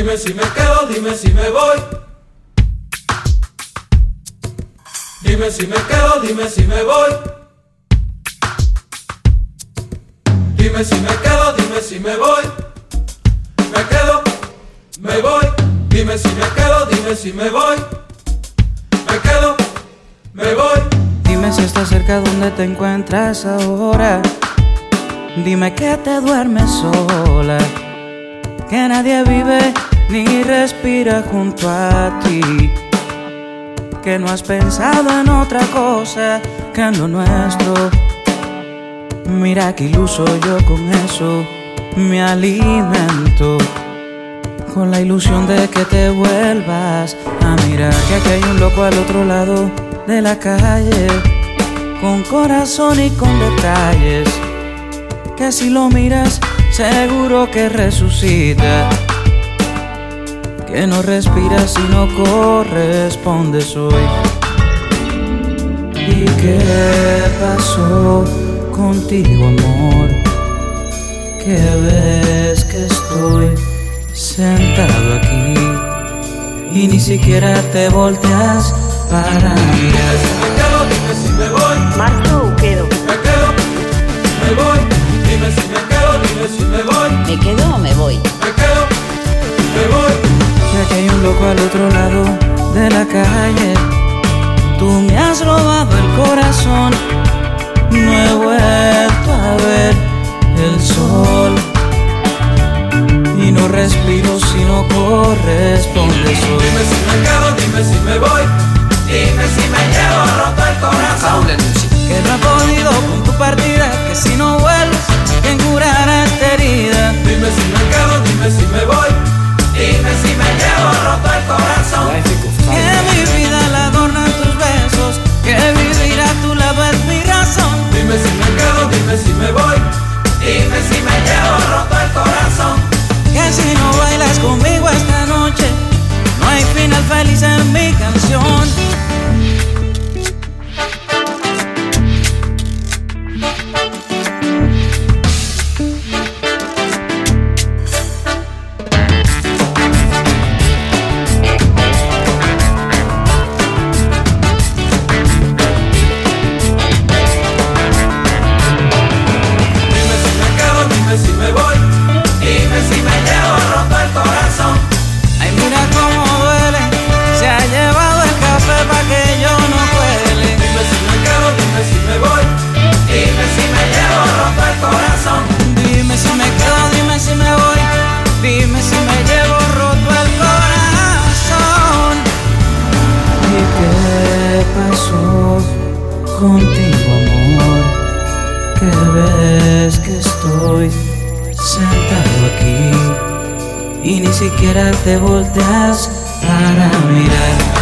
Dime si me quedo, dime si me voy. Dime si me quedo, dime si me voy. Dime si me quedo, dime si me voy. Me quedo, me voy. Dime si me quedo, dime si me voy. Me quedo, me voy. Dime si estás cerca donde te encuentras ahora. Dime que te duermes sola, que nadie vive ni respira junto a ti, que no has pensado en otra cosa que en lo nuestro. Mira que iluso yo con eso me alimento, con la ilusión de que te vuelvas a mirar, que aquí hay un loco al otro lado de la calle, con corazón y con detalles, que si lo miras seguro que resucita, que no respiras y no correspondes hoy. ¿Y qué pasó contigo, amor? Que ves que estoy sentado aquí y ni siquiera te volteas para mirar. Dime si me quedo, dime si me voy. ¿Marco o quedo? Me quedo, me voy. Dime si me quedo, dime si me voy. ¿Me quedo o me voy? Me quedo, me voy. Ya que hay un loco al otro lado de la calle, tú me has robado el corazón. No he vuelto a ver el sol y no respiro si no correspondes hoy. Dime si me quedo, dime si me voy. Dime si me llevo roto el corazón. Que no he podido con tu partida, que si no vuelves, ¿quién curará esta herida? Dime si me quedo, dime si me voy. Dime si me llevo roto el corazón. Que mi vida la adornan tus besos, que vivir a tu lado es mi razón. Dime si me quedo, dime si me voy. Dime si me llevo roto el corazón. Que si no bailas conmigo esta noche, no hay final feliz en mi canción. Contigo, amor, que ves que estoy sentado aquí y ni siquiera te volteas para mirar.